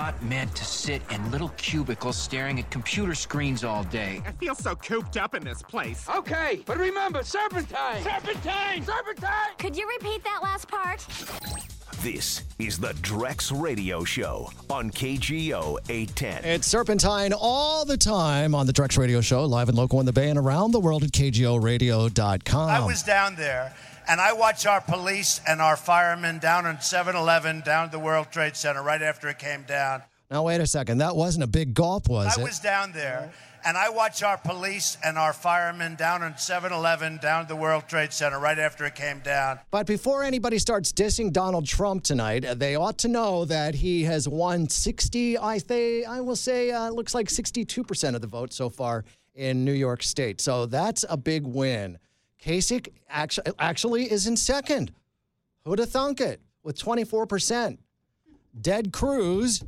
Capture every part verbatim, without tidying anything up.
not meant to sit in little cubicles staring at computer screens all day. I feel so cooped up in this place. Okay, but remember, serpentine! Serpentine! Serpentine! Could you repeat that last part? This is the Drex Radio Show on K G O eight ten. It's Serpentine all the time on the Drex Radio Show, live and local in the Bay and around the world at K G O radio dot com. I was down there, and I watched our police and our firemen down on seven eleven, down at the World Trade Center right after it came down. Now, wait a second. That wasn't a big gulp, was I it? was down there, and I watched our police and our firemen down on seven eleven, down at the World Trade Center right after it came down. But before anybody starts dissing Donald Trump tonight, they ought to know that he has won sixty, I, th- I will say, uh, looks like sixty-two percent of the vote so far in New York State. So that's a big win. Kasich actually, actually is in second. Who'd have thunk it? With twenty-four percent. Ted Cruz,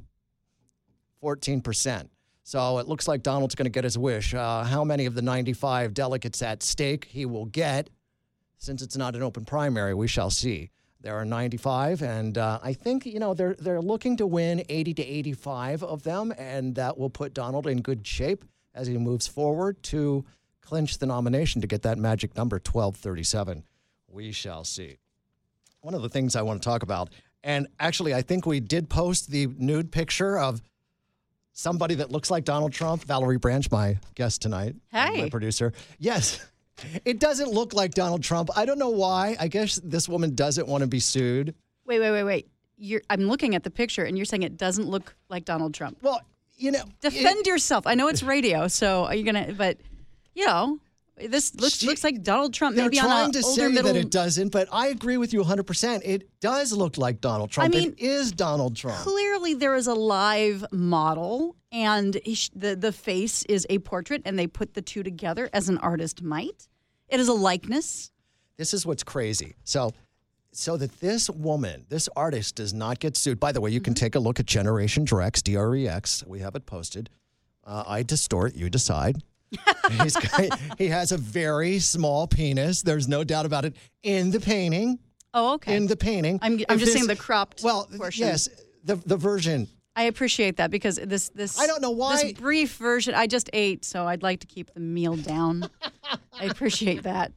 fourteen percent. So it looks like Donald's going to get his wish. Uh, how many of the ninety-five delegates at stake he will get? Since it's not an open primary, we shall see. There are ninety-five, and uh, I think, you know, they're they're looking to win eighty to eighty-five of them, and that will put Donald in good shape as he moves forward to clinch the nomination to get that magic number, twelve thirty-seven. We shall see. One of the things I want to talk about, and actually I think we did post the nude picture of somebody that looks like Donald Trump, Valerie Branch, my guest tonight, Hey. my producer. Yes, it doesn't look like Donald Trump. I don't know why. I guess this woman doesn't want to be sued. Wait, wait, wait, wait. You're, I'm looking at the picture, and you're saying it doesn't look like Donald Trump. Well, you know. Defend it, yourself. I know it's radio, so are you going to, but, you know, this looks She- looks like Donald Trump, They're maybe on trying a to older say middle. that it doesn't, but I agree with you one hundred percent. It does look like Donald Trump. I mean, it is Donald Trump. Clearly, there is a live model, and he sh- the the face is a portrait, and they put the two together as an artist might. It is a likeness. This is what's crazy. So, so that this woman, this artist, does not get sued. By the way, you can take a look at Generation Drex, D R E X. We have it posted. Uh, I distort, you decide. He's, he has a very small penis. There's no doubt about it. In the painting. Oh, okay. In the painting. I'm, I'm If just this- saying the cropped Well, portion. yes, the the version. I appreciate that because this this I don't know why- this brief version I just ate, so I'd like to keep the meal down. I appreciate that.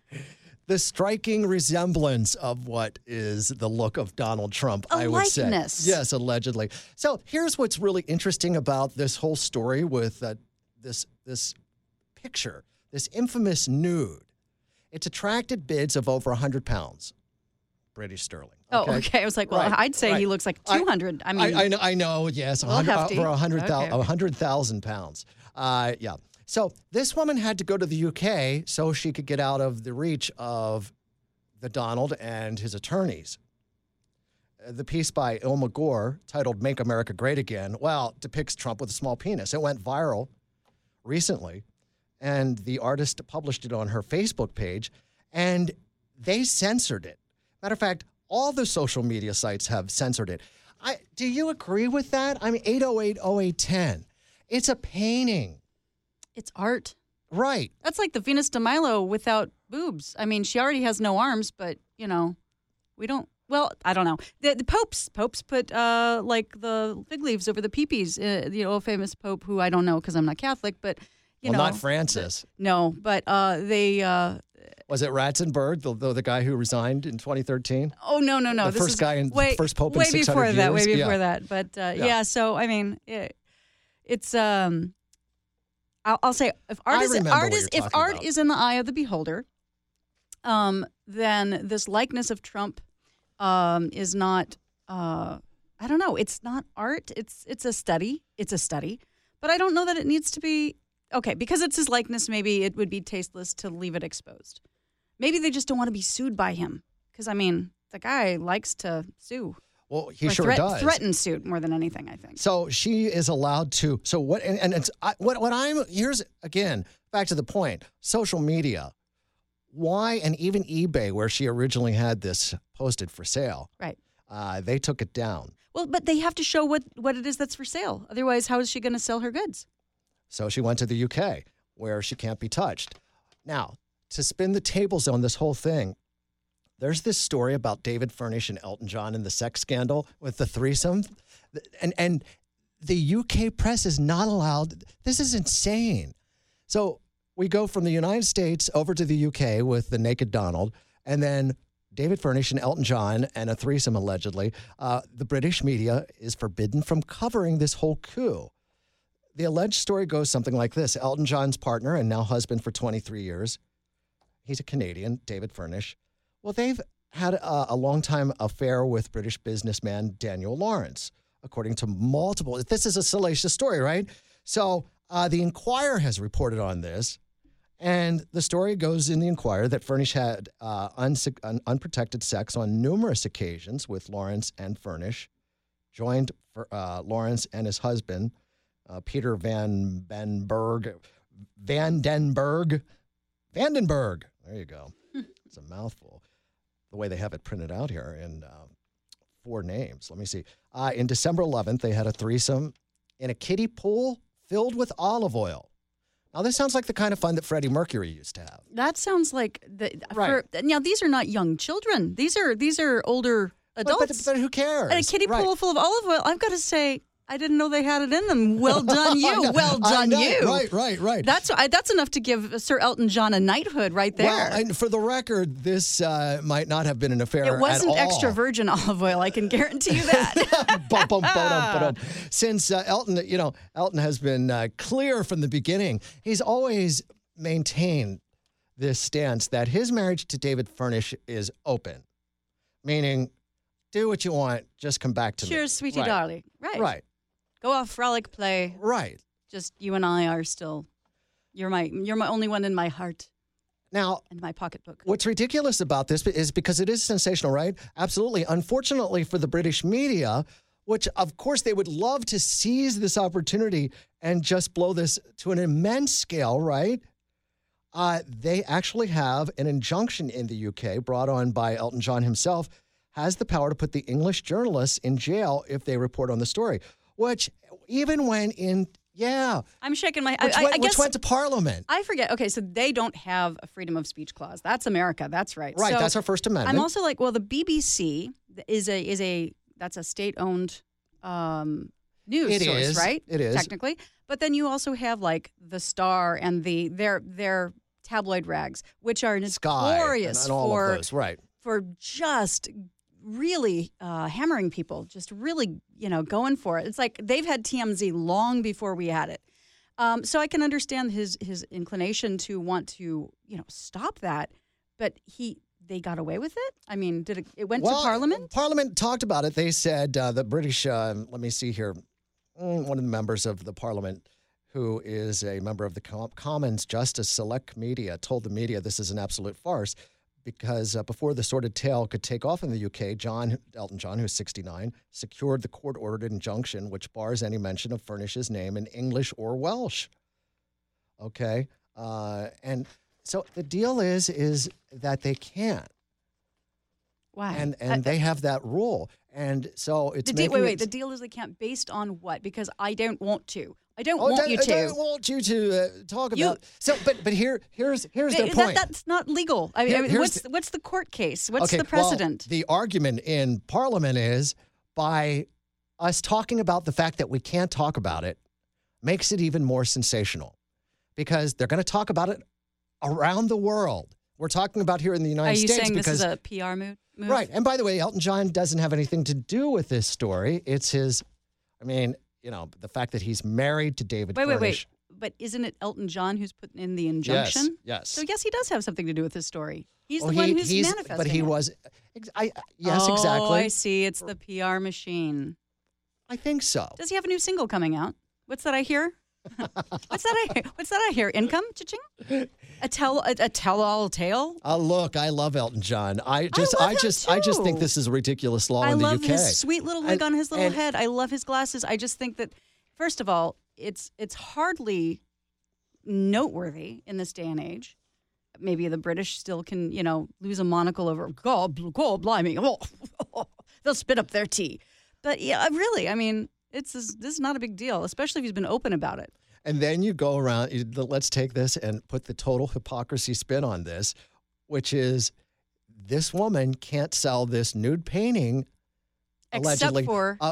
The striking resemblance of what is the look of Donald Trump, A I would likeness. say. Yes, allegedly. So here's what's really interesting about this whole story with uh, this this picture, this infamous nude. It's attracted bids of over one hundred pounds, British sterling. Oh, okay. I was like, well, Right, I'd say right. he looks like two hundred. I, mean, I, I know, I know, yes, a little one hundred, hefty. over one hundred thousand Okay. one hundred thousand pounds. Uh, yeah. So this woman had to go to the U K so she could get out of the reach of the Donald and his attorneys. Uh, The piece by Ilma Gore, titled Make America Great Again, well, depicts Trump with a small penis. It went viral recently, and the artist published it on her Facebook page, and they censored it. Matter of fact, all the social media sites have censored it. I, do you agree with that? I mean, eight oh eight oh eight ten. It's a painting. it's art. Right. That's like the Venus de Milo without boobs. I mean, she already has no arms, but, you know, we don't. Well, I don't know. The, the popes, popes put uh, like the fig leaves over the peepees. Uh, the old famous pope, who I don't know because I'm not Catholic, but you well, know, not Francis. no, but uh, they. Uh, Was it Ratzenberg, the, the, the guy who resigned in twenty thirteen? oh no, no, no! The this first is guy in- way, first pope in way six hundred before that, way years? before Yeah. that. But uh, Yeah. yeah. so I mean, it, it's um, I'll, I'll say if art I is remember art what is you're if talking art about. is in the eye of the beholder, um, then this likeness of Trump, um, is not. Uh, I don't know. It's not art. It's it's a study. It's a study. But I don't know that it needs to be okay because it's his likeness. Maybe it would be tasteless to leave it exposed. Maybe they just don't want to be sued by him because I mean the guy likes to sue. Well, he Or sure threat- does. Threaten suit more than anything, I think. So she is allowed to. So what? And, and it's I, what? What I'm here's again back to the point. Social media. Why and even eBay, where she originally had this posted for sale, Right. uh, they took it down. Well, but they have to show what, what it is that's for sale. Otherwise, how is she going to sell her goods? So she went to the U K, where she can't be touched. Now, to spin the tables on this whole thing, there's this story about David Furnish and Elton John and the sex scandal with the threesome, and and the U K press is not allowed. This is insane. So we go from the United States over to the U K with the naked Donald, and then David Furnish and Elton John and a threesome, allegedly. Uh, the British media is forbidden from covering this whole coup. The alleged story goes something like this. Elton John's partner and now husband for twenty-three years, he's a Canadian, David Furnish. Well, they've had a, a long-time affair with British businessman Daniel Lawrence, according to multiple. This is a salacious story, right? So uh, the Inquirer has reported on this. And the story goes in the Inquirer that Furnish had uh, unse- un- unprotected sex on numerous occasions with Lawrence and Furnish, joined for, uh, Lawrence and his husband, uh, Peter Van Benberg, Vandenberg, Vandenberg. There you go. It's a mouthful. The way they have it printed out here in uh, four names. Let me see. Uh, in December eleventh, they had a threesome in a kiddie pool filled with olive oil. Now, this sounds like the kind of fun that Freddie Mercury used to have. That sounds like the Right. For, now these are not young children. These are these are older adults. But, but, but who cares? And a kiddie Right. pool full of olive oil. I've got to say, I didn't know they had it in them. Well done, I you. know. Well I done, know. you. Right, right, right. That's I, that's enough to give Sir Elton John a knighthood right there. Well, and for the record, this uh, might not have been an affair it wasn't at all. extra virgin olive oil. I can guarantee you that. Bum, bum, ba-dum, ba-dum. Since uh, Elton, you know, Elton has been uh, clear from the beginning. He's always maintained this stance that his marriage to David Furnish is open, meaning do what you want, just come back to me. Cheers, sweetie Right. darling. Right. Right, Go off, frolic, play. right. Just you and I are still. You're my you're my only one in my heart Now, and my pocketbook. what's ridiculous about this is because it is sensational, right? Absolutely. Unfortunately for the British media, which of course they would love to seize this opportunity and just blow this to an immense scale, right? Uh, they actually have an injunction in the U K brought on by Elton John himself, has the power to put the English journalists in jail if they report on the story, which even went in, yeah, I'm shaking my. which, I, went, I which guess went to Parliament. I forget. Okay, so they don't have a freedom of speech clause. That's America. That's right. Right, So that's our First Amendment. I'm also like, well, the B B C is a is a that's a state-owned um, news It source, is. right? It is. Technically, but then you also have like the Star and the their their tabloid rags, which are Sky notorious and, and all for of those, right. for just really uh, hammering people, just really, you know, going for it. It's like they've had T M Z long before we had it. Um, so I can understand his his inclination to want to, you know, stop that, but he they got away with it. I mean, did it? It went Well, to Parliament. Parliament talked about it. They said uh, the British. Uh, let me see here. Mm, One of the members of the Parliament, who is a member of the Com- Commons Justice Select Committee, told the media this is an absolute farce because uh, before the sordid tale could take off in the U K, John Elton John, who's sixty-nine, secured the court-ordered injunction which bars any mention of Furnish's name in English or Welsh. Okay, uh, and so the deal is is that they can't, Wow. and and Uh, they have that rule, and so it's the deal, making wait, wait. it- The deal is they can't based on what? Because I don't want to. I don't Oh, want don't- you I to. don't want you to uh, talk You- about. So, but but here here's here's Th- the that- point. that's not legal. I mean, Here- I mean here's what's the- what's the court case? What's okay, the precedent? Well, the argument in Parliament is by us talking about the fact that we can't talk about it makes it even more sensational because they're going to talk about it around the world. We're talking about here in the Are United you States saying because this is a P R move? move? right. And by the way, Elton John doesn't have anything to do with this story. It's his. I mean, you know, the fact that he's married to David. Wait, wait, Furnish. wait. But isn't it Elton John who's putting in the injunction? Yes. So yes, he does have something to do with this story. He's Well, the one he- who's he's- manifesting. But he it. was. ex- I, yes, oh, exactly. I see. It's the P R machine. I think so. Does he have a new single coming out? What's that I hear? What's that I What's that I hear? Income? Cha-ching? A tell a, a tell-all tale? Uh, look, I love Elton John. I just, love I, him just, I just think too. this is a ridiculous law I in the love U K. his sweet little wig And- on his little and- head. I love his glasses. I just think that, first of all, it's it's hardly noteworthy in this day and age. Maybe the British still can, you know, lose a monocle over God, God, blimey, oh, they'll spit up their tea. But yeah, really, I mean, it's this is not a big deal, especially if he's been open about it. And then you go around. You, the, let's take this and put the total hypocrisy spin on this, which is this woman can't sell this nude painting Except allegedly for of, of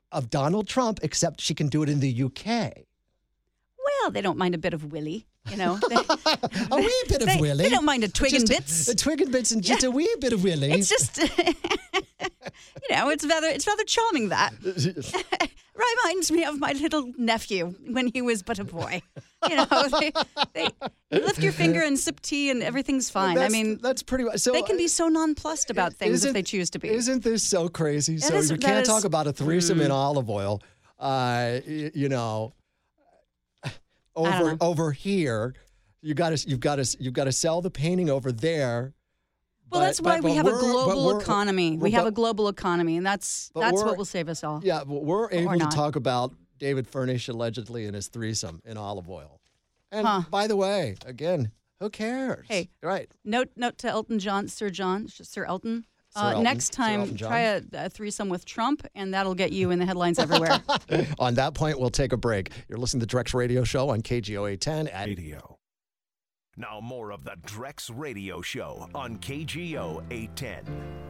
of Donald Trump, except she can do it in the U K. Well, they don't mind a bit of Willie, you know. They, a wee bit of they, Willie. They don't mind a twig just and bits. A, a twig and bits and just Yeah. a wee bit of Willie. It's just, you know, it's rather, it's rather charming that. Reminds me of my little nephew when he was but a boy. You know, they, they lift your finger and sip tea and everything's fine. That's, I mean, that's pretty much. So they can be so nonplussed about things isn't- if they choose to be. Isn't this so crazy? That so is- you that can't is- talk about a threesome in olive oil. Uh, y- you know, over know. over here, you got to you've got to you've got to sell the painting over there. Well, But- that's why but- we but have a we're- but global we're- economy. We we're- have but- a global economy, and that's But that's we're- what will save us all. Yeah, but we're able to not. talk about David Furnish allegedly in his threesome in olive oil. And Huh. by the way, again, who cares? Hey. right. Note note to Elton John, Sir John, Sir Elton. Sir Uh, Elton, next Sir time, Elton John. try a, a threesome with Trump, and that'll get you in the headlines everywhere. On that point, we'll take a break. You're listening to the Drex Radio Show on K G O eight ten at Radio. Now more of the Drex Radio Show on K G O eight ten.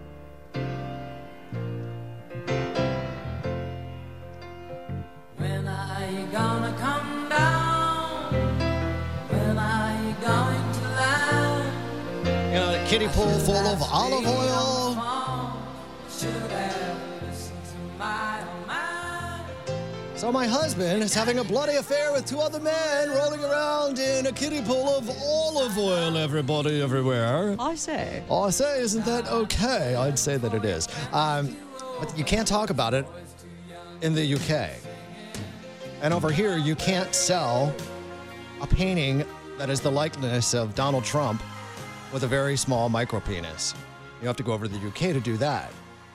When are you gonna come down? When are you going to land? in a kiddie pool full of olive oil. Should have listened to my own mind. So my husband is having a bloody affair with two other men rolling around in a kiddie pool of olive oil, everybody, everywhere. I say. Oh, I say, isn't that okay? I'd say that it is. Um, but you can't talk about it in the U K. And over here, you can't sell a painting that is the likeness of Donald Trump with a very small micro penis. You have to go over to the U K to do that.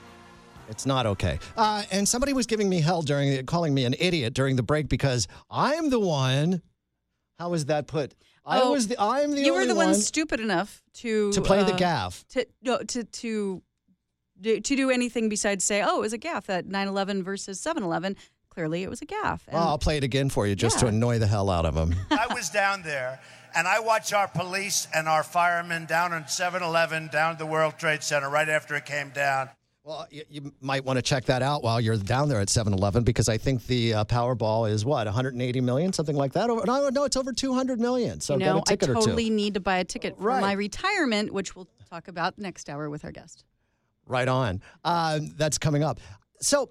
It's not okay. Uh, and somebody was giving me hell during the, calling me an idiot during the break because I'm the one. How was that put? I Oh, was the. I'm the you only were the one one stupid enough to to play the uh, gaff. To no, to to do, to do anything besides say, "Oh, it was a gaffe at nine eleven versus seven eleven." Clearly, it was a gaffe. And Well, I'll play it again for you just to Yeah. annoy the hell out of him. I was down there, and I watched our police and our firemen down in seven eleven, down at the World Trade Center, right after it came down. Well, you, you might want to check that out while you're down there at seven eleven because I think the uh, Powerball is what, one hundred eighty million, something like that? Or, no, no, it's over two hundred million. So you know, get a ticket I or two. totally need to buy a ticket for Right. my retirement, which we'll talk about next hour with our guest. Right on. Um, that's coming up. So,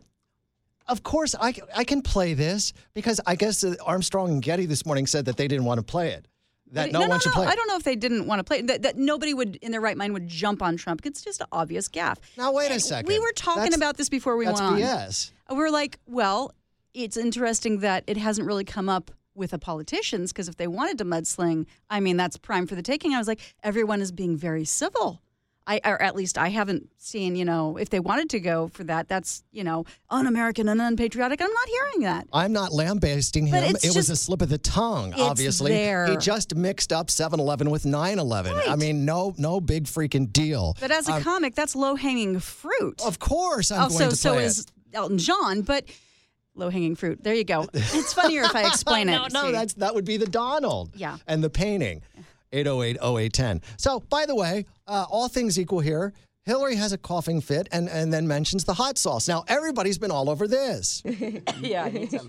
of course, I, I can play this because I guess uh, Armstrong and Getty this morning said that they didn't want to play it. That no, no, one no, should no. play it. I don't know if they didn't want to play it. That, that nobody would, in their right mind, would jump on Trump. It's just an obvious gaffe. Now, wait a And second. We were talking That's- about this before we That's went on. B S. We're like, well, it's interesting that it hasn't really come up with the politicians because if they wanted to mudsling, I mean, that's prime for the taking. I was like, everyone is being very civil. I, or at least I haven't seen, you know, if they wanted to go for that, that's, you know, un-American and unpatriotic. I'm not hearing that. I'm not lambasting But him. it's It was just- a slip of the tongue, It's obviously. there. He just mixed up seven eleven with nine eleven. I Right. mean, no no big freaking deal. But as a Um, comic, that's low-hanging fruit. Of course I'm also, going to so play is it. Elton John, but low-hanging fruit. There you go. It's funnier if I explain no, it. no, see. that's that would be the Donald. Yeah. And the painting. eight oh eight oh eight one oh. So, by the way, uh, all things equal here, Hillary has a coughing fit and, and then mentions the hot sauce. Now, everybody's been all over this. Yeah, I need some.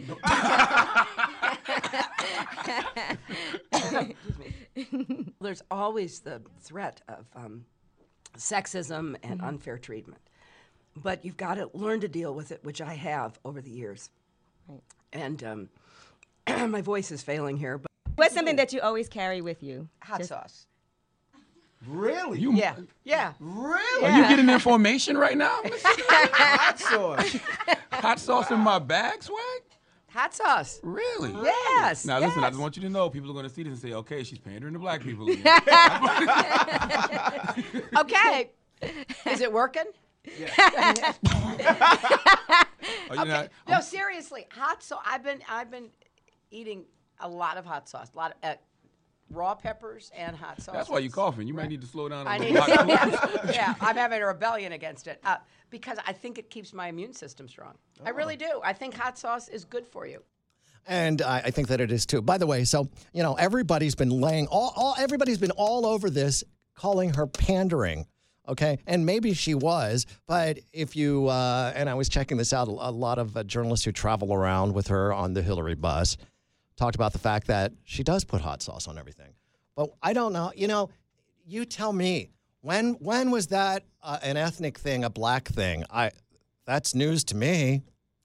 Excuse me. There's always the threat of um, sexism and Mm-hmm. unfair treatment. But you've got to learn to deal with it, which I have over the years. Right. And um, my voice is failing here. But What's something that you always carry with you? hot Just- sauce. Really? You, Yeah, yeah. Really? Are you getting information right now? Hot sauce. Hot sauce in my bag, swag? Hot sauce. Really? Yes. Now listen, I yes. just want you to know, people are going to see this and say, okay, she's pandering to black people again. Okay. Is it working? Are you Okay. not- No, seriously, hot sauce. I've been I've been eating a lot of hot sauce, a lot of uh, raw peppers and hot sauce. That's why you're coughing. You might need to slow down a I little. need to, Block- yeah, yeah, I'm having a rebellion against it uh, because I think it keeps my immune system strong. I really do. I think hot sauce is good for you. And I, I think that it is too. By the way, so, you know, everybody's been laying, all, all everybody's been all over this, calling her pandering. Okay, and maybe she was, but if you, uh, and I was checking this out, a lot of uh, journalists who travel around with her on the Hillary bus talked about the fact that she does put hot sauce on everything. But I don't know, you know, you tell me, when when was that uh, an ethnic thing, a black thing? I That's news to me.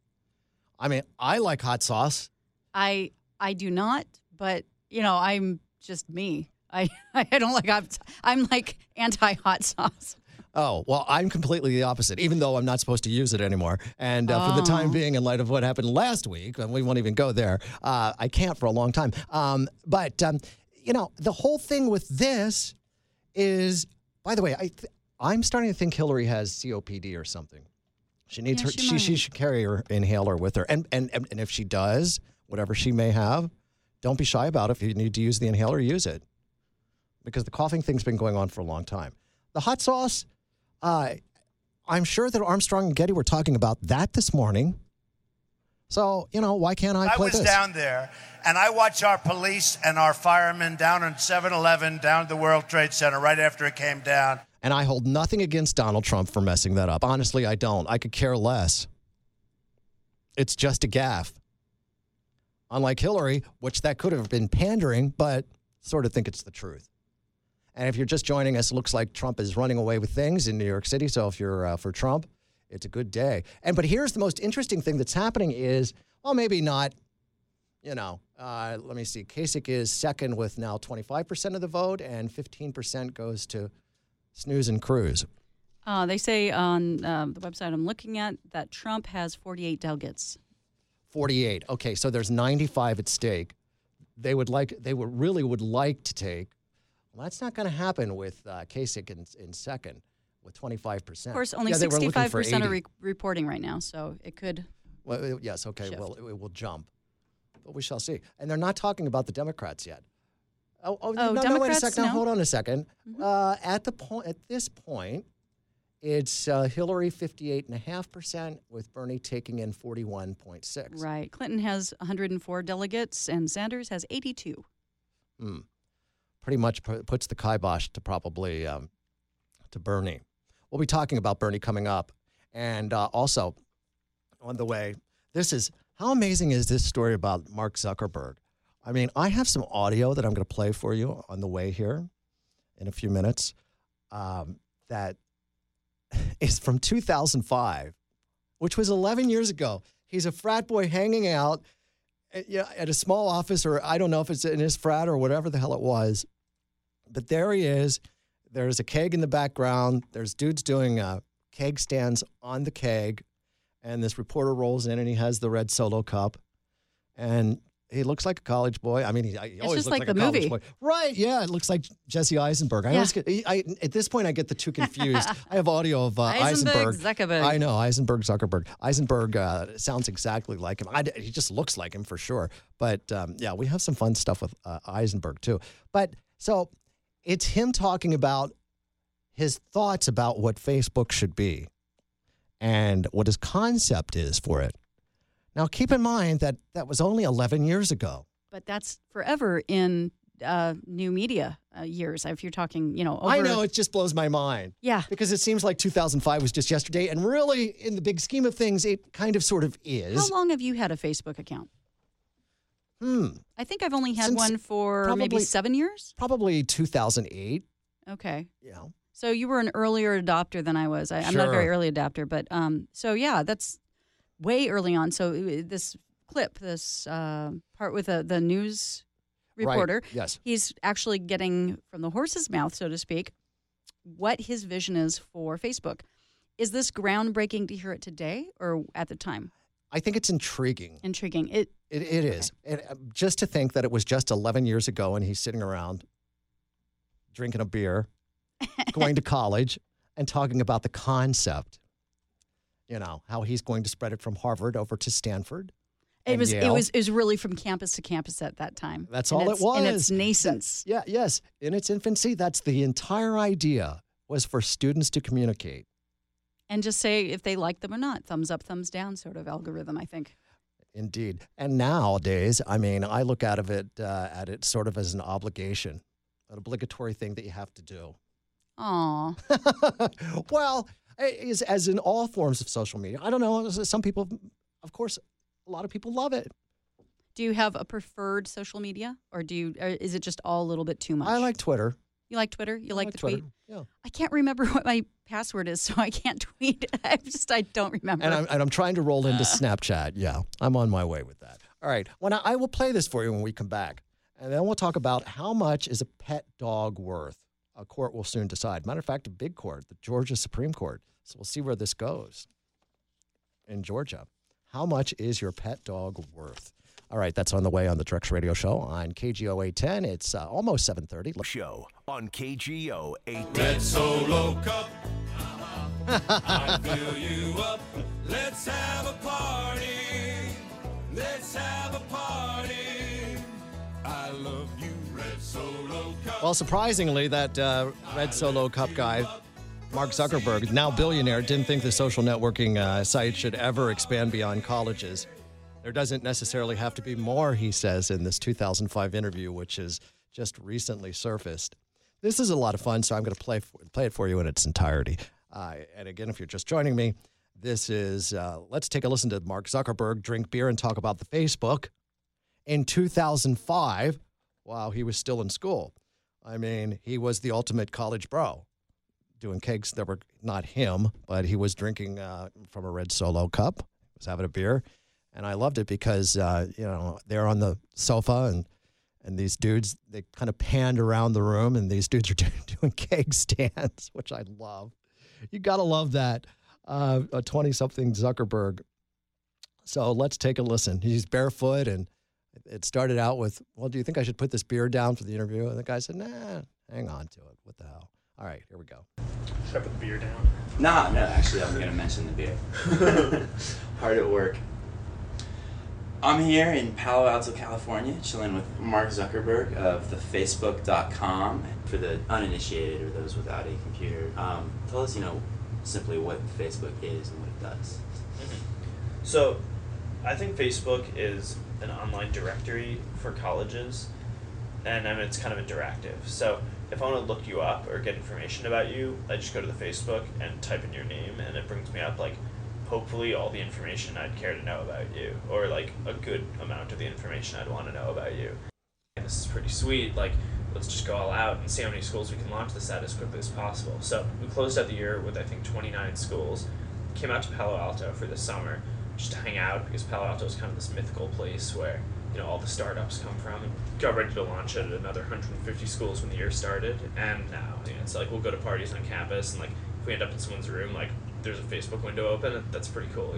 I mean, I like hot sauce. I I do not, but, you know, I'm just me. I, I don't like hot I'm like anti-hot sauce. Oh, well, I'm completely the opposite, even though I'm not supposed to use it anymore. And uh, oh. for the time being, in light of what happened last week, and we won't even go there, uh, I can't for a long time. Um, but, um, you know, the whole thing with this is, by the way, I th- I'm starting to think Hillary has C O P D or something. She needs Yeah, her. she She, she should carry her inhaler with her. And, and and if she does, whatever she may have, don't be shy about it. If you need to use the inhaler, use it. Because the coughing thing's been going on for a long time. The hot sauce, uh, I'm sure that Armstrong and Getty were talking about that this morning. So, you know, why can't I play I was this? down there, and I watch our police and our firemen down in seven eleven, down at the World Trade Center right after it came down. And I hold nothing against Donald Trump for messing that up. Honestly, I don't. I could care less. It's just a gaffe. Unlike Hillary, which that could have been pandering, but sort of think it's the truth. And if you're just joining us, it looks like Trump is running away with things in New York City. So if you're uh, for Trump, it's a good day. And but here's the most interesting thing that's happening is, well, maybe not, you know, uh, let me see. Kasich is second with now twenty-five percent of the vote, and fifteen percent goes to Snooze and Cruz. Uh, they say on uh, the website I'm looking at that Trump has forty-eight delegates. forty-eight. Okay, so there's ninety-five at stake. They would like, they would really would like to take. Well, that's not going to happen with uh, Kasich in, in second with twenty-five percent. Of course, only yeah, sixty-five percent are re- reporting right now, so it could. Well, it, yes, okay, shift. well, it, it will jump. But we shall see. And they're not talking about the Democrats yet. Oh, oh, Oh, no, no, wait a Democrats, second. Now, no. hold on a second. Mm-hmm. Uh, at the point, at this point, it's uh, Hillary fifty-eight point five percent with Bernie taking in forty-one point six. Right. Clinton has one hundred four delegates, and Sanders has eighty-two. Hmm. Pretty much p- puts the kibosh to probably um, to Bernie. We'll be talking about Bernie coming up. And uh, also, on the way, this is, how amazing is this story about Mark Zuckerberg? I mean, I have some audio that I'm going to play for you on the way here in a few minutes um, that is from two thousand five, which was eleven years ago. He's a frat boy hanging out at, yeah, at a small office, or I don't know if it's in his frat or whatever the hell it was. But there he is. There's a keg in the background. There's dudes doing uh, keg stands on the keg. And this reporter rolls in, and he has the red Solo cup. And he looks like a college boy. I mean, he, he It's always just looks like like, the a college movie. boy. Right, yeah. It looks like Jesse Eisenberg. I Yeah. always get, I, at this point, I get the two confused. I have audio of uh, Eisenberg, Eisenberg. Zuckerberg. I know, Eisenberg, Zuckerberg. Eisenberg uh, sounds exactly like him. I, he just looks like him for sure. But, um, yeah, we have some fun stuff with uh, Eisenberg, too. But, so, it's him talking about his thoughts about what Facebook should be and what his concept is for it. Now, keep in mind that that was only eleven years ago. But that's forever in uh, new media uh, years. If you're talking, you know, over. I know, it just blows my mind. Yeah. Because it seems like two thousand five was just yesterday, and really, in the big scheme of things, it kind of sort of is. How long have you had a Facebook account? Hmm. I think I've only had Since one for probably- maybe seven years. Probably two thousand eight. Okay. You know. So you were an earlier adopter than I was. I, I'm not a very Sure. early adopter, but um, so yeah, that's way early on. So uh, this clip, this uh, part with the, the news reporter, Right. Yes. he's actually getting from the horse's mouth, so to speak, what his vision is for Facebook. Is this groundbreaking to hear it today or at the time? I think it's intriguing. Intriguing. It It, it is. And uh, just to think that it was just eleven years ago and he's sitting around drinking a beer, going to college, and talking about the concept. You know, how he's going to spread it from Harvard over to Stanford. It and was it Yale. was it was really from campus to campus at that time. That's In all its- it was. In its nascence. Yeah, yes. In its infancy, that's the entire idea, was for students to communicate. And just say if they like them or not. Thumbs up, thumbs down sort of algorithm, I think. Indeed. And nowadays, I mean, I look out of it uh, at it sort of as an obligation, an obligatory thing that you have to do. Aw. Well, as, as in all forms of social media, I don't know. Some people, of course, a lot of people love it. Do you have a preferred social media, or do you? Or is it just all a little bit too much? I like Twitter. You like Twitter? You I like, like the Twitter. tweet? Yeah. I can't remember what my password is, so I can't tweet. I just I don't remember. And I'm, and I'm trying to roll into Snapchat. Yeah, I'm on my way with that. All right. When I, I will play this for you when we come back, and then we'll talk about how much is a pet dog worth. A court will soon decide. Matter of fact, a big court, the Georgia Supreme Court. So we'll see where this goes in Georgia. How much is your pet dog worth? All right, that's on the way on the Drex Radio Show on K G O eight ten. It's uh, almost seven thirty. Show on K G O eight ten. Red Solo Cup. I fill you up. Let's have a party. Let's have a party. I love you, Red Solo Cup. Well, surprisingly, that uh, Red Solo Cup guy, Mark Zuckerberg, now billionaire, didn't think the social networking uh, site should ever expand beyond colleges. There doesn't necessarily have to be more, he says, in this two thousand five interview, which has just recently surfaced. This is a lot of fun, so I'm going to play play it for you in its entirety. Uh, and again, if you're just joining me, this is, uh, let's take a listen to Mark Zuckerberg drink beer and talk about the Facebook in two thousand five while he was still in school. I mean, he was the ultimate college bro, doing cakes that were not him, but he was drinking uh, from a Red Solo cup, he was having a beer. And I loved it because, uh, you know, they're on the sofa and and these dudes, they kind of panned around the room and these dudes are doing keg stands, which I love. You got to love that, uh, a twenty-something Zuckerberg. So let's take a listen. He's barefoot and it started out with, well, do you think I should put this beer down for the interview? And the guy said, nah, hang on to it. What the hell? All right, here we go. Should I put the beer down? Nah, no, actually, I'm going to mention the beer. Hard at work. I'm here in Palo Alto, California, chilling with Mark Zuckerberg of the Facebook dot com. For the uninitiated or those without a computer, um, tell us, you know, simply what Facebook is and what it does. Mm-hmm. So, I think Facebook is an online directory for colleges, and I mean, it's kind of interactive. So, if I want to look you up or get information about you, I just go to the Facebook and type in your name, and it brings me up, like, hopefully all the information I'd care to know about you, or like a good amount of the information I'd want to know about you. And this is pretty sweet, like, let's just go all out and see how many schools we can launch this at as quickly as possible. So we closed out the year with, I think, twenty-nine schools, came out to Palo Alto for this summer, just to hang out, because Palo Alto is kind of this mythical place where, you know, all the startups come from, and got ready to launch it at another one hundred fifty schools when the year started, and now, you know, it's like, we'll go to parties on campus, and like, if we end up in someone's room, like, there's a Facebook window open, that's pretty cool.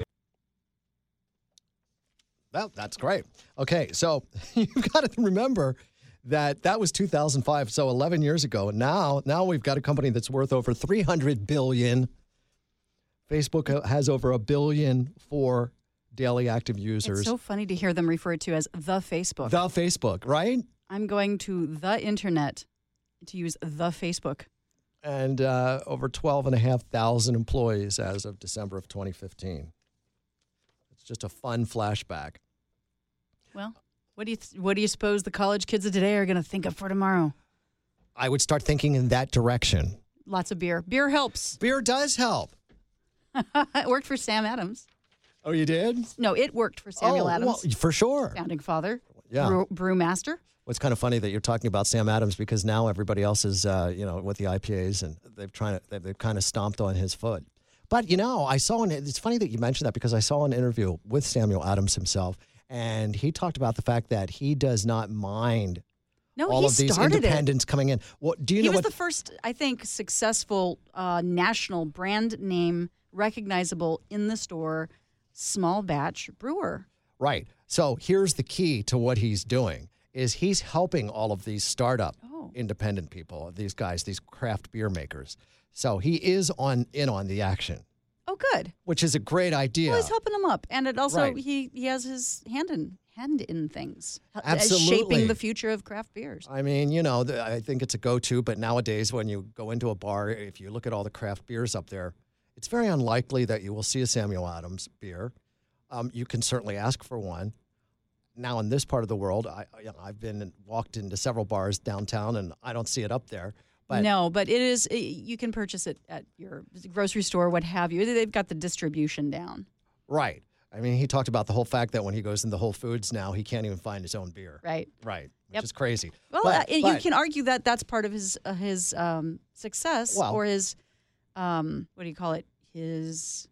Well, that's great. Okay, so you've got to remember that that was two thousand five, so eleven years ago. Now, now we've got a company that's worth over three hundred billion dollars. Facebook has over a billion for daily active users. It's so funny to hear them referred to as the Facebook. The Facebook, right? I'm going to the internet to use the Facebook. And uh, over twelve and a half thousand employees as of December of twenty fifteen. It's just a fun flashback. Well, what do you th- what do you suppose the college kids of today are going to think of for tomorrow? I would start thinking in that direction. Lots of beer. Beer helps. Beer does help. It worked for Sam Adams. Oh, you did? No, it worked for Samuel oh, Adams. Well, for sure. Founding father. Yeah. Brew, brewmaster. Well, it's kind of funny that you're talking about Sam Adams because now everybody else is, uh, you know, with the I P As and they've trying to they've, they've kind of stomped on his foot. But you know, I saw an. It's funny that you mentioned that because I saw an interview with Samuel Adams himself, and he talked about the fact that he does not mind no, all he of these started independents it. coming in. What do you he know? He was what, the first, I think, successful uh, national brand name recognizable in the store small batch brewer. Right. So here's the key to what he's doing. Is he's helping all of these startup oh. independent people, these guys, these craft beer makers. So he is on in on the action. Oh, good. Which is a great idea. Well, he's helping them up. And it also, right. he, he has his hand in hand in things. Absolutely. Shaping the future of craft beers. I mean, you know, the, I think it's a go-to, but nowadays when you go into a bar, if you look at all the craft beers up there, it's very unlikely that you will see a Samuel Adams beer. Um, you can certainly ask for one. Now, in this part of the world, I, you know, I've been and walked into several bars downtown, and I don't see it up there. But no, but it is. It, you can purchase it at your grocery store, what have you. They've got the distribution down. Right. I mean, he talked about the whole fact that when he goes into Whole Foods now, he can't even find his own beer. Right. Right. Which Yep. is crazy. Well, But- uh, you but- can argue that that's part of his uh, his um, success Well- or his um, what do you call it? His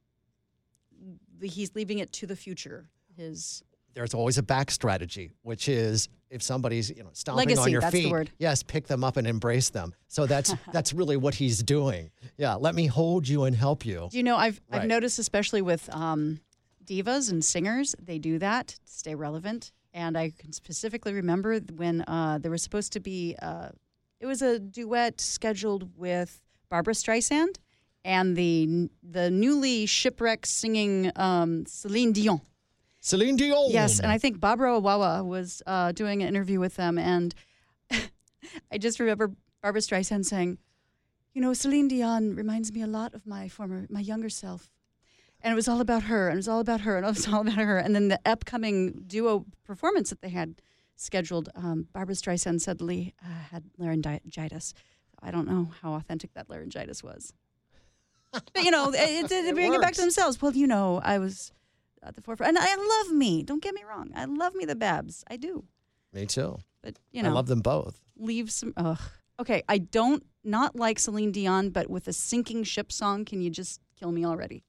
he's leaving it to the future. His There's always a back strategy, which is if somebody's you know stomping Legacy, on your that's the feet, word. yes, pick them up and embrace them. So that's that's really what he's doing. Yeah, let me hold you and help you. Do you know, I've I've Right. noticed, especially with um, divas and singers, they do that to stay relevant. And I can specifically remember when uh, there was supposed to be, uh, it was a duet scheduled with Barbara Streisand and the the newly shipwrecked singing um, Celine Dion. Celine Dion. Yes, and I think Barbara Wawa was uh, doing an interview with them, and I just remember Barbara Streisand saying, "You know, Celine Dion reminds me a lot of my former, my younger self," and it was all about her, and it was all about her, and it was all about her. And then the upcoming duo performance that they had scheduled, um, Barbara Streisand suddenly uh, had laryngitis. I don't know how authentic that laryngitis was, but you know, it, it, it, bring it back to themselves. Well, you know, I was at the forefront. And I love me. Don't get me wrong. I love me the Babs. I do. Me too. But, you know. I love them both. Leave some. Ugh. Okay. I don't not like Celine Dion, but with a sinking ship song, can you just kill me already?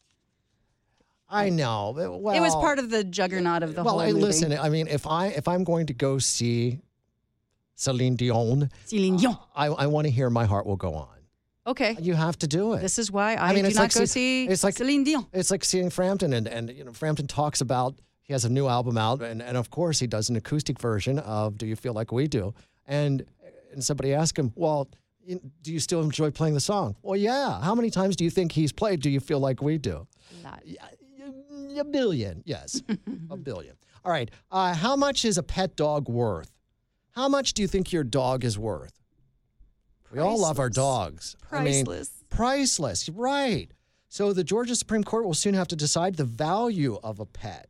I know. Well, it was part of the juggernaut of the well, whole hey, movie. listen. I mean, if I if I'm going to go see Celine Dion, Celine Dion, I I want to hear "My Heart Will Go On." Okay. You have to do it. This is why I, mean, do it's not like go see- see it's like- Celine Dion. It's like seeing Frampton, and, and you know, Frampton talks about he has a new album out, and, and of course he does an acoustic version of "Do You Feel Like We Do?" And and somebody asked him, "Well, you- do you still enjoy playing the song?" Well, yeah. How many times do you think he's played "Do You Feel Like We Do"? A billion, yes, a billion. All right. Uh, how much is a pet dog worth? How much do you think your dog is worth? We all love our dogs. I mean, Priceless. priceless, right. So the Georgia Supreme Court will soon have to decide the value of a pet.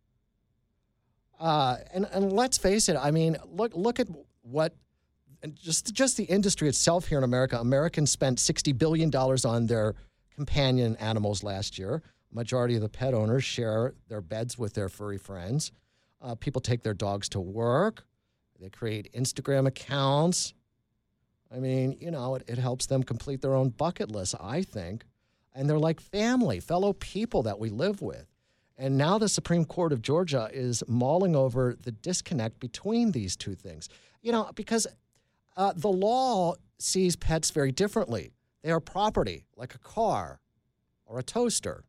Uh, and, and let's face it, I mean, look look at what, and just, just the industry itself here in America. Americans spent sixty billion dollars on their companion animals last year. Majority of the pet owners share their beds with their furry friends. Uh, people take their dogs to work. They create Instagram accounts. I mean, you know, it, it helps them complete their own bucket list, I think. And they're like family, fellow people that we live with. And now the Supreme Court of Georgia is mulling over the disconnect between these two things. You know, because uh, the law sees pets very differently. They are property, like a car or a toaster.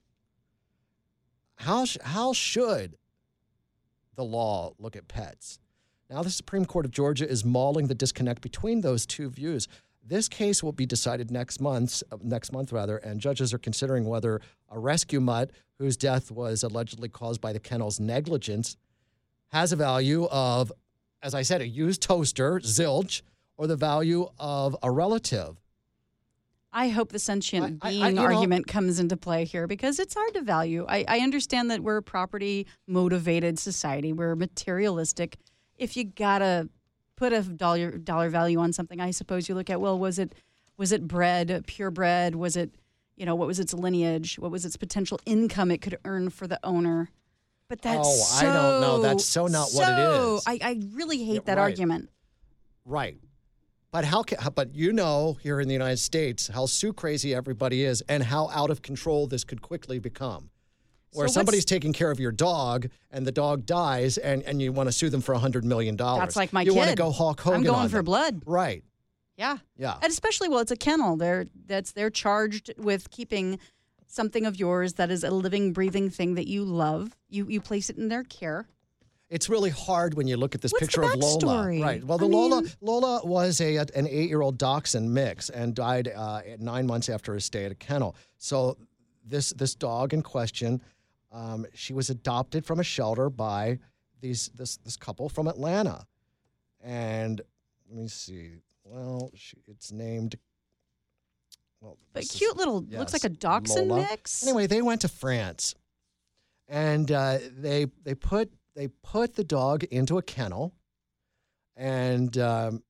How, sh- how should the law look at pets? Now, the Supreme Court of Georgia is mulling the disconnect between those two views. This case will be decided next month, uh, next month rather, and judges are considering whether a rescue mutt whose death was allegedly caused by the kennel's negligence has a value of, as I said, a used toaster, zilch, or the value of a relative. I hope the sentient I- I- being you know- argument comes into play here because it's hard to value. I, I understand that we're a property motivated society. We're materialistic. If you gotta put a dollar dollar value on something, I suppose you look at, well, was it was it bred, purebred? Was it, you know, what was its lineage? What was its potential income it could earn for the owner? But that's Oh, so, I don't know. That's so not what it so- is. I, I really hate Yeah, that right. argument. Right. But how can, but you know here in the United States how sue crazy everybody is and how out of control this could quickly become. Where So somebody's what's- taking care of your dog and the dog dies and, and you want to sue them for one hundred million dollars. That's like my you kid. want to go Hulk Hogan I'm going on for them. blood. Right. Yeah. Yeah. And especially, well, it's a kennel. They're that's they're charged with keeping something of yours that is a living, breathing thing that you love. You you place it in their care. It's really hard when you look at this What's picture the of Lola. backstory? Right. Well, the I Lola mean- Lola was a an eight-year-old dachshund mix and died uh, at nine months after a stay at a kennel. So this this dog in question, um, she was adopted from a shelter by these this this couple from Atlanta, and let me see. Well, she, it's named. Well, But this is- cute little yes, looks like a dachshund Lola. mix. Anyway, they went to France, and uh, they they put they put the dog into a kennel, and um,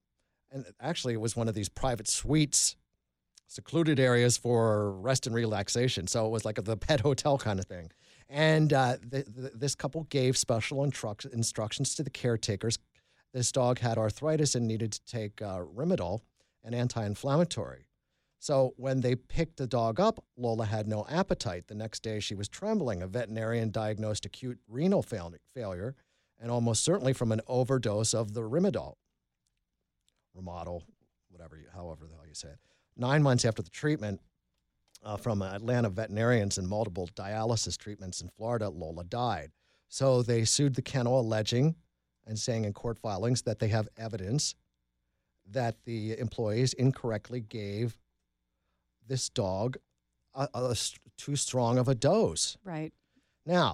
And actually, it was one of these private suites, secluded areas for rest and relaxation. So it was like a, the pet hotel kind of thing. And uh, the, the, this couple gave special instruct- instructions to the caretakers. This dog had arthritis and needed to take uh, Rimadyl, an anti-inflammatory. So when they picked the dog up, Lola had no appetite. The next day, she was trembling. A veterinarian diagnosed acute renal fail- failure and almost certainly from an overdose of the Rimadyl. Rimadyl, whatever, you, however the hell you say it. Nine months after the treatment uh, from Atlanta veterinarians and multiple dialysis treatments in Florida, Lola died. So they sued the kennel, alleging and saying in court filings that they have evidence that the employees incorrectly gave this dog a, a, too strong of a dose. Right. Now,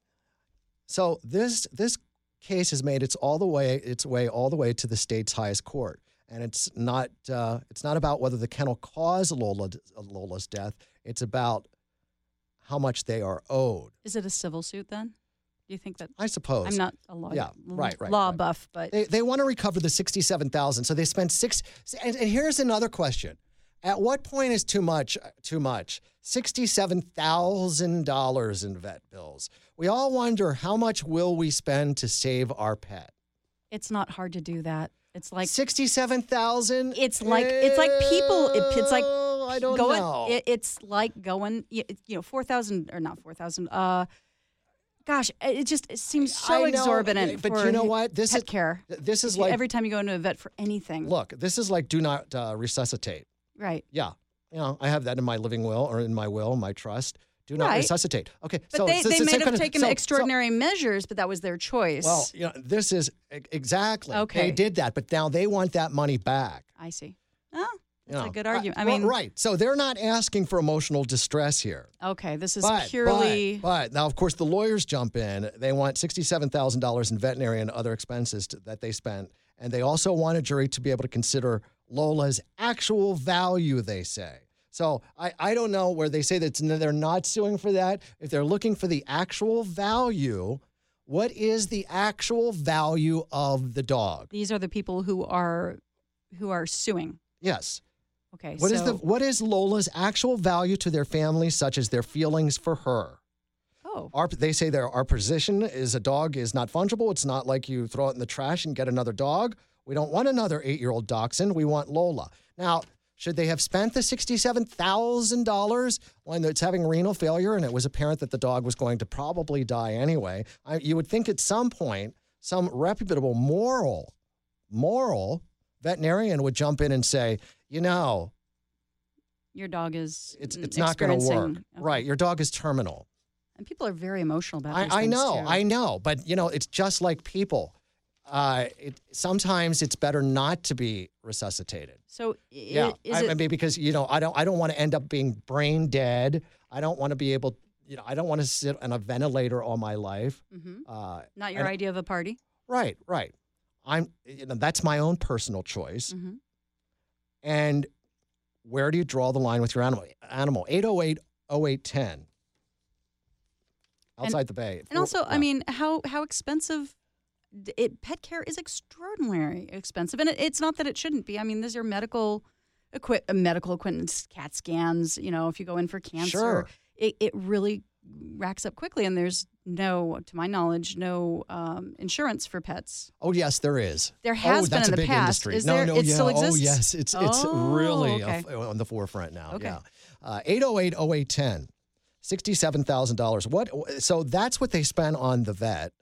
so this this case has made its all the way its way all the way to the state's highest court, and it's not uh, it's not about whether the kennel caused Lola Lola's death. It's about how much they are owed. Is it a civil suit then? Do you think that? I suppose. I'm not a law, Yeah, right, right, law right. buff, but They they want to recover the sixty-seven thousand. So they spent six. And, and here's another question: at what point is too much? Too much? Sixty-seven thousand dollars in vet bills. We all wonder how much will we spend to save our pet. it's not hard to do that. It's like sixty-seven thousand. It's like it's like people. It, it's like I don't going. know. It, it's like going. You know, four thousand or not four thousand. Uh, gosh, it just it seems so I know, exorbitant. but for you know what? This pet is care. This is If you- like every time you go into a vet for anything. Look, this is like do not uh, resuscitate. Right. Yeah, you know, I have that in my living will or in my will, my trust. Do not Right. resuscitate. Okay, But so they, it's the they same may kind have of- taken so- so- extraordinary measures, but that was their choice. Well, you know, this is e- exactly. Okay. They did that, but now they want that money back. I see. Oh, You that's know, a good argument. uh, I mean, right. So they're not asking for emotional distress here. okay, this is But, purely. but, but now, of course, the lawyers jump in. They want sixty-seven thousand dollars in veterinary and other expenses to, that they spent. And they also want a jury to be able to consider Lola's actual value, they say. So I, I don't know where they say that they're not suing for that. If they're looking for the actual value, what is the actual value of the dog? These are the people who are who are suing. Yes. Okay. What so is the what is Lola's actual value to their family, such as their feelings for her? Oh. Our, they say their our position is a dog is not fungible. It's not like you throw it in the trash and get another dog. We don't want another eight-year-old dachshund. We want Lola. Now, should they have spent the sixty-seven thousand dollars when it's having renal failure and it was apparent that the dog was going to probably die anyway? I, you would think at some point some reputable moral, moral veterinarian would jump in and say, you know, your dog is it's it's not going to work. experiencing- okay. Right. Your dog is terminal. And people are very emotional about these I, I things, know, too. I know, but you know, it's just like people. Uh, it, sometimes it's better not to be resuscitated. So, i- Yeah, is I, it, I mean, because you know, I don't, I don't want to end up being brain dead. I don't want to be able, you know, I don't want to sit on a ventilator all my life. Mhm. Uh, not your and- idea of a party? Right, right. I'm, you know, that's my own personal choice. Mhm. And where do you draw the line with your animal? Animal eight oh eight oh eight ten. Outside the bay. And also, I Yeah. mean, how how expensive? d- It pet care is extraordinarily expensive, and it, it's not that it shouldn't be. I mean, these are medical, equi- uh, medical equipment, CAT scans. You know, if you go in for cancer, Sure. it it really racks up quickly, and there's no, to my knowledge, no um, insurance for pets. Oh yes, there is. There has oh, been that's in a the big past. industry. Is no, there? no, It yeah. still exists? Oh yes, it's it's Oh, really okay. uh, on the forefront now. Okay. Yeah, uh, eight oh eight oh eight ten, sixty-seven thousand dollars. What? So that's what they spent on the vet.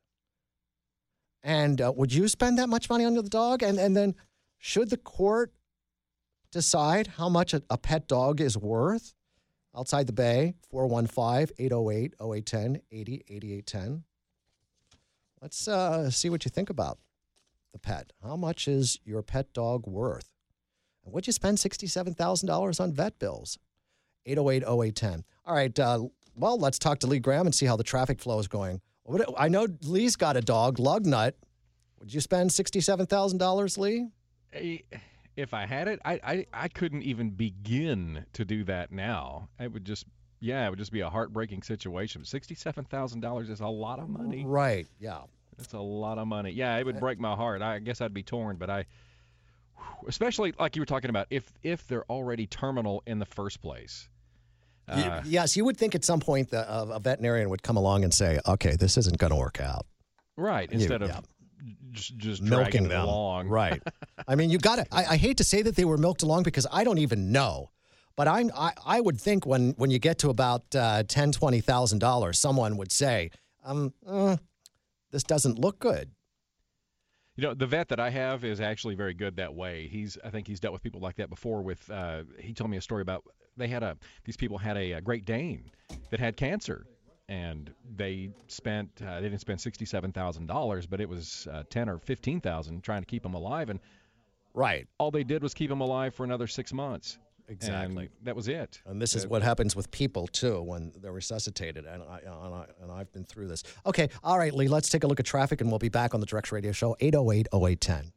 And uh, would you spend that much money on the dog? And and then should the court decide how much a, a pet dog is worth? Outside the bay, four one five, eight oh eight oh eight ten, eighty, eighty-eight ten. Let's uh, see what you think about the pet. How much is your pet dog worth? And would you spend sixty-seven thousand dollars on vet bills? eight oh eight oh eight ten. All right, uh, well, let's talk to Lee Graham and see how the traffic flow is going. What- I know Lee's got a dog, Lugnut. Would you spend sixty-seven thousand dollars, Lee? Hey, if I had it, I, I I couldn't even begin to do that now. It would just, yeah, it would just be a heartbreaking situation. sixty-seven thousand dollars is a lot of money. Right, yeah. That's a lot of money. Yeah, it would break my heart. I guess I'd be torn, but I, especially like you were talking about, if if they're already terminal in the first place. Y- Uh, yes, you would think at some point that uh, a veterinarian would come along and say, okay, this isn't going to work out. right, You- instead of yeah. just just Milking dragging it them. along. Right. I mean, you got to, I, I hate to say that they were milked along because I don't even know. But I'm, I, I would think when, when you get to about uh, ten thousand dollars, twenty thousand dollars, someone would say, um, uh, this doesn't look good. You know, the vet that I have is actually very good that way. He's, I think he's dealt with people like that before. With, uh, he told me a story about they had a, these people had a, a Great Dane that had cancer, and they spent, uh, they didn't spend sixty-seven thousand dollars, but it was uh, ten or fifteen thousand trying to keep him alive, and right, all they did was keep him alive for another six months. Exactly. And that was it. And this is Uh, what happens with people, too, when they're resuscitated. And, I, and, I, and I've been through this. Okay. All right, Lee, let's take a look at traffic, and we'll be back on the Drex Radio Show, eight oh eight, oh eight one oh.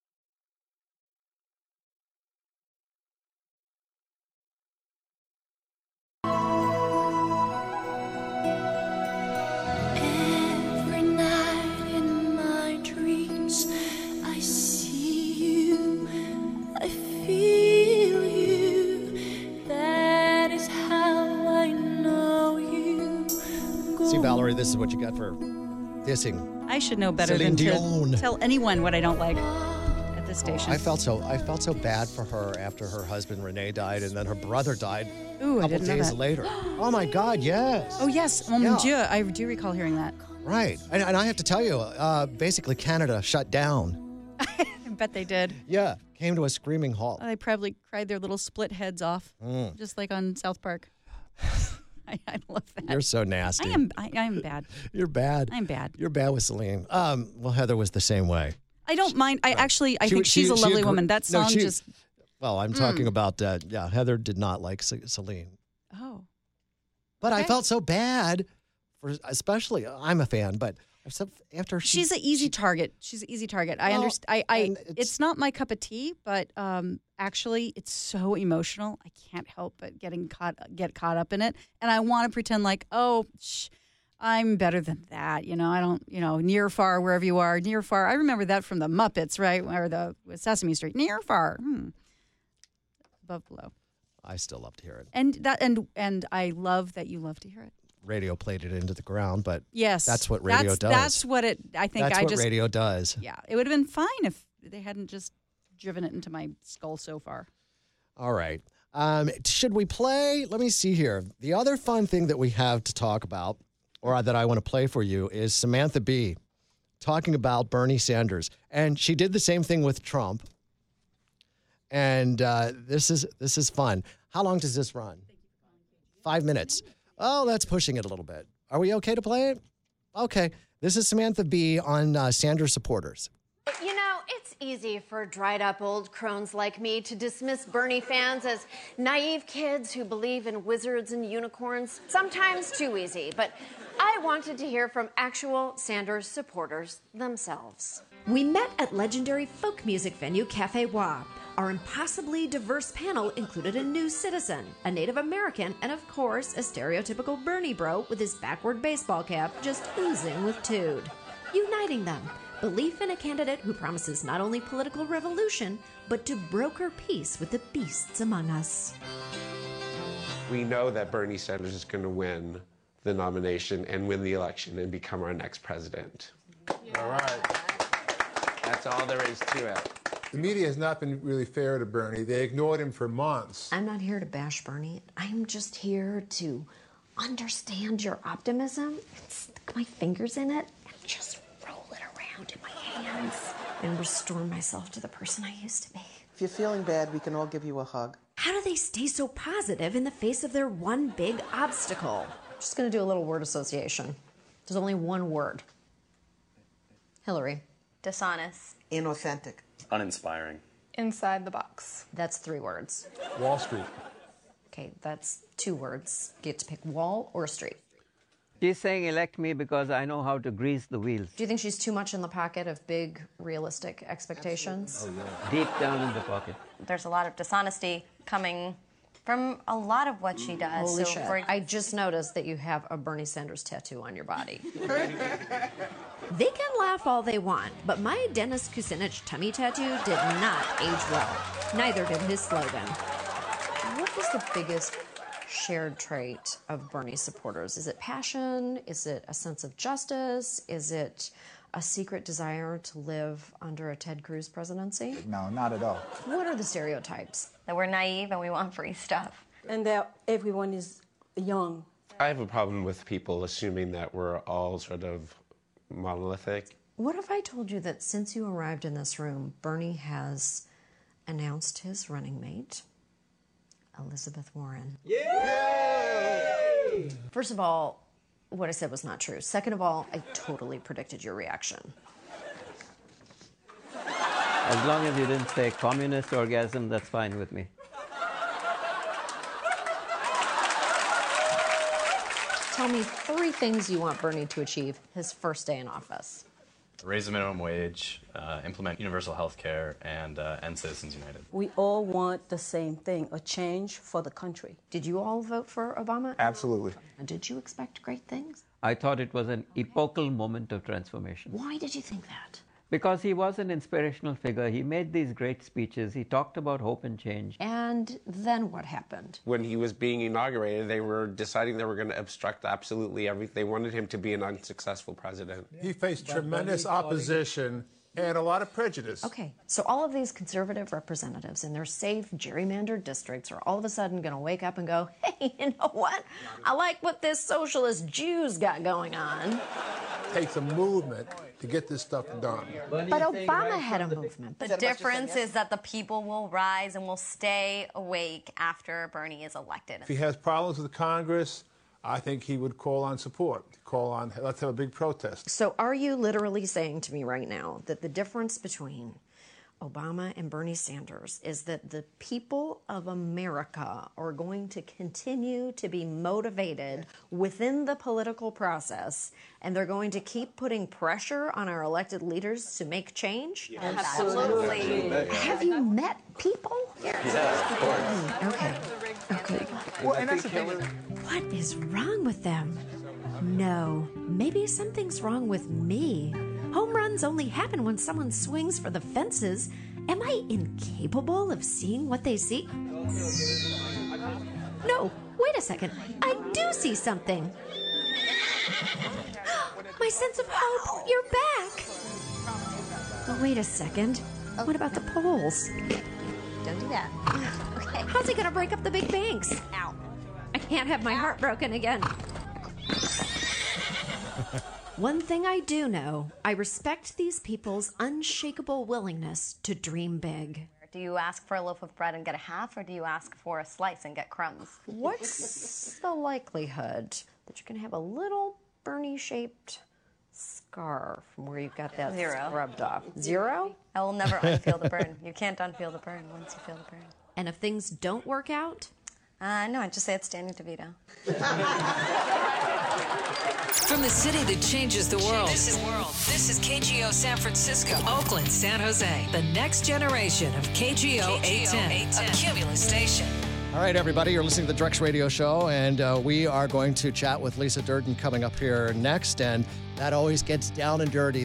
Every night in my dreams, I see you, I feel you. That is how I know you. See, Valerie, this is what you got for dissing. I should know better Celine than Dion. to tell anyone what I don't like at this station. I felt so I felt so bad for her after her husband Renee died, and then her brother died Ooh, a I couple didn't know days that. later. Oh my God, yes. Oh, yes. Oh, Yeah. mon Dieu. I do recall hearing that. Right. And, and I have to tell you, uh, basically Canada shut down. I bet they did. Yeah, came to a screaming halt. Oh, they probably cried their little split heads off, Mm. just like on South Park. I, I love that. You're so nasty. I am. I, I am bad. You're bad. I'm bad. You're bad with Celine. Um, well, Heather was the same way. I don't mind. I actually. I She- think she- she's a she lovely agree- woman. That No, song she- just. Well, I'm Mm. talking about, uh, yeah, Heather did not like Ce- Celine. Oh. But I Okay. felt so bad for, especially, I'm a fan, but so after she, She's an easy target. She's an easy target. I Well, understand. I. I and it's, not my cup of tea, but um, actually, it's so emotional. I can't help but getting caught get caught up in it, and I want to pretend like, oh, shh, I'm better than that. You know, I don't. You know, near far, wherever you are, near far. I remember that from the Muppets, right? Or the Sesame Street, near far, hmm. above below. I still love to hear it. And that and and I love that you love to hear it. Radio played it into the ground, but Yes, that's what radio that's, does. That's what it. I think That's I what just radio does. Yeah, it would have been fine if they hadn't just driven it into my skull so far. All right. Um, should we play? Let me see here. The other fun thing that we have to talk about, or that I want to play for you, is Samantha Bee talking about Bernie Sanders, and she did the same thing with Trump. And uh, this is this is fun. How long does this run? Five minutes. Oh, that's pushing it a little bit. Are we okay to play it? Okay. This is Samantha Bee on uh, Sanders supporters. You know, it's easy for dried up old crones like me to dismiss Bernie fans as naive kids who believe in wizards and unicorns. Sometimes too easy, but I wanted to hear from actual Sanders supporters themselves. We met at legendary folk music venue Cafe Wah. Our impossibly diverse panel included a new citizen, a Native American, and of course, a stereotypical Bernie bro with his backward baseball cap just oozing with tude. Uniting them, belief in a candidate who promises not only political revolution, but to broker peace with the beasts among us. We know that Bernie Sanders is going to win the nomination and win the election and become our next president. All right. That's all there is to it. The media has not been really fair to Bernie. They ignored him for months. I'm not here to bash Bernie. I'm just here to understand your optimism, stick my fingers in it, and just roll it around in my hands and restore myself to the person I used to be. If you're feeling bad, we can all give you a hug. How do they stay so positive in the face of their one big obstacle? I'm just going to do a little word association. There's only one word. Hillary. Dishonest. Inauthentic. Uninspiring. Inside the box. That's three words. Wall Street. Okay, that's two words. Get to pick wall or street. She's saying elect me because I know how to grease the wheels. Do you think she's too much in the pocket of big, realistic expectations? Oh, yeah. Deep down in the pocket. There's a lot of dishonesty coming from a lot of what she does. Holy so shit. for- I just noticed that you have a Bernie Sanders tattoo on your body. They can laugh all they want, but my Dennis Kucinich tummy tattoo did not age well. Neither did his slogan. What is the biggest shared trait of Bernie supporters? Is it passion? Is it a sense of justice? Is it a secret desire to live under a Ted Cruz presidency? No, not at all. What are the stereotypes? That we're naive and we want free stuff. And that everyone is young. I have a problem with people assuming that we're all sort of monolithic. What if I told you that since you arrived in this room, Bernie has announced his running mate, Elizabeth Warren? Yay! First of all, what I said was not true. Second of all, I totally predicted your reaction. As long as you didn't say communist orgasm, that's fine with me. Tell me three things you want Bernie to achieve his first day in office. Raise the minimum wage, uh, implement universal health care, and uh, end Citizens United. We all want the same thing, a change for the country. Did you all vote for Obama? Absolutely. And did you expect great things? I thought it was an epochal moment of transformation. Why did you think that? Because he was an inspirational figure. He made these great speeches. He talked about hope and change. And then what happened? When he was being inaugurated, they were deciding they were going to obstruct absolutely everything. They wanted him to be an unsuccessful president. He faced tremendous opposition and a lot of prejudice. Okay, so all of these conservative representatives in their safe, gerrymandered districts are all of a sudden going to wake up and go, hey, you know what? I like what this socialist Jews got going on. It takes a movement to get this stuff done. But Obama had a movement. The difference is that the people will rise and will stay awake after Bernie is elected. If he has problems with Congress, I think he would call on support, call on, let's have a big protest. So are you literally saying to me right now that the difference between Obama and Bernie Sanders is that the people of America are going to continue to be motivated within the political process, and they're going to keep putting pressure on our elected leaders to make change? Yes. Absolutely. Have you met people? Yeah, of course. Okay. Okay. Well, and that's the thing. What is wrong with them? No, maybe something's wrong with me. Home runs only happen when someone swings for the fences. Am I incapable of seeing what they see? No, wait a second. I do see something. My sense of hope, you're back. But wait a second. What about the polls? Don't do that. Okay. How's he gonna break up the big banks? Ow. I can't have my heart broken again. One thing I do know, I respect these people's unshakable willingness to dream big. Do you ask for a loaf of bread and get a half, or do you ask for a slice and get crumbs? What's the likelihood that you're going to have a little Bernie-shaped scar from where you got that Zero. scrubbed off? Zero? I will never unfeel the burn. You can't unfeel the burn once you feel the burn. And if things don't work out? Uh, no, I'd just say it's Danny DeVito. From the city that changes the world. This is world. This is K G O San Francisco, Oakland, San Jose. The next generation of K G O eight ten, a Cumulus station. All right, everybody, you're listening to the Drex Radio Show, and uh, we are going to chat with Lisa Durden coming up here next, and that always gets down and dirty.